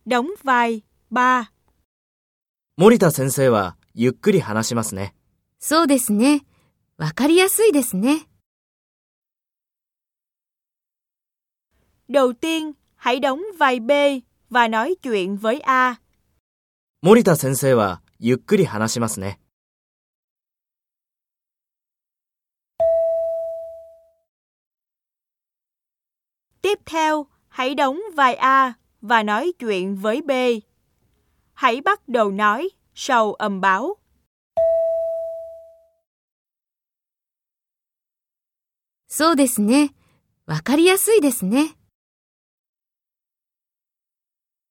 Đóng vai 3. 森田先生はゆっくり話しますね。 そうですね。わかりやすいですね。 Đầu tiên, hãy đóng vai B và nói chuyện với A. 森田先生はゆっくり話しますね。 Tiếp theo, hãy đóng vai A và nói chuyện với B. Hãy bắt đầu nói sau âm báo. そうですね。わかりやすいですね。